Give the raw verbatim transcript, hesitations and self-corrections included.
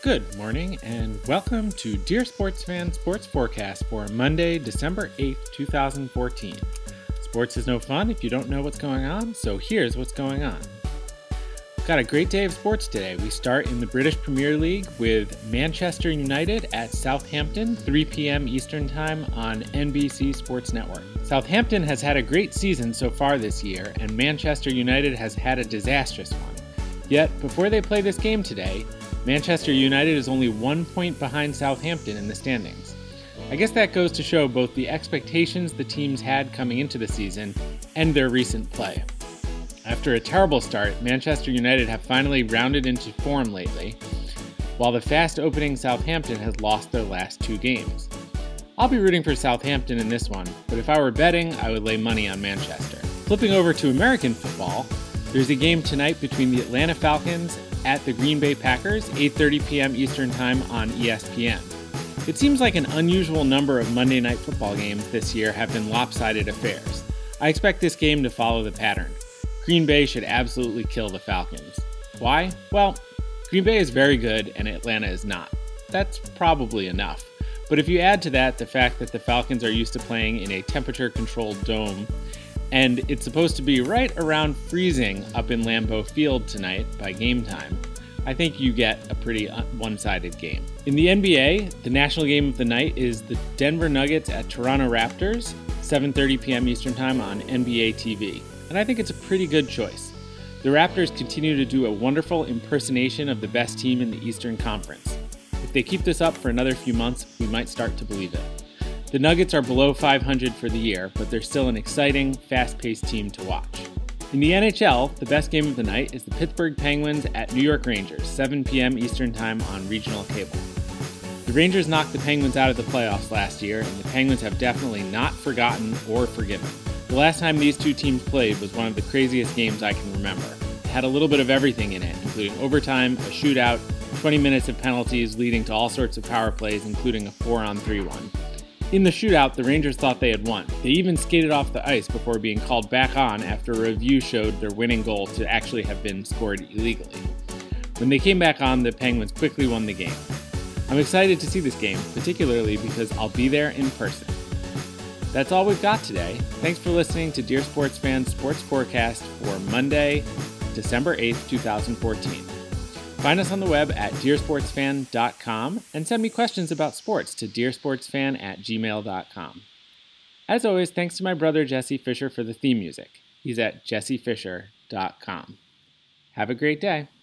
Good morning and welcome to Dear Sports Fan Sports Forecast for Monday, December eighth, twenty fourteen. Sports is no fun if you don't know what's going on, so here's what's going on. We've got a great day of sports today. We start in the British Premier League with Manchester United at Southampton, three p.m. Eastern Time on N B C Sports Network. Southampton has had a great season so far this year, and Manchester United has had a disastrous one. Yet, before they play this game today, Manchester United is only one point behind Southampton in the standings. I guess that goes to show both the expectations the teams had coming into the season and their recent play. After a terrible start, Manchester United have finally rounded into form lately, while the fast-opening Southampton has lost their last two games. I'll be rooting for Southampton in this one, but if I were betting, I would lay money on Manchester. Flipping over to American football, there's a game tonight between the Atlanta Falcons at the Green Bay Packers, eight thirty p.m. Eastern Time on E S P N. It seems like an unusual number of Monday Night Football games this year have been lopsided affairs. I expect this game to follow the pattern. Green Bay should absolutely kill the Falcons. Why? Well, Green Bay is very good and Atlanta is not. That's probably enough. But if you add to that the fact that the Falcons are used to playing in a temperature-controlled dome, and it's supposed to be right around freezing up in Lambeau Field tonight by game time, I think you get a pretty one-sided game. In the N B A, the national game of the night is the Denver Nuggets at Toronto Raptors, seven thirty p.m. Eastern Time on N B A T V. And I think it's a pretty good choice. The Raptors continue to do a wonderful impersonation of the best team in the Eastern Conference. If they keep this up for another few months, we might start to believe it. The Nuggets are below five hundred for the year, but they're still an exciting, fast-paced team to watch. In the N H L, the best game of the night is the Pittsburgh Penguins at New York Rangers, seven p.m. Eastern Time on regional cable. The Rangers knocked the Penguins out of the playoffs last year, and the Penguins have definitely not forgotten or forgiven. The last time these two teams played was one of the craziest games I can remember. It had a little bit of everything in it, including overtime, a shootout, twenty minutes of penalties leading to all sorts of power plays, including a four on three one. In the shootout, the Rangers thought they had won. They even skated off the ice before being called back on after a review showed their winning goal to actually have been scored illegally. When they came back on, the Penguins quickly won the game. I'm excited to see this game, particularly because I'll be there in person. That's all we've got today. Thanks for listening to Dear Sports Fan Sports Forecast for Monday, December eighth, twenty fourteen. Find us on the web at dear sports fan dot com and send me questions about sports to dear sports fan at gmail dot com. As always, thanks to my brother Jesse Fisher for the theme music. He's at jesse fisher dot com. Have a great day.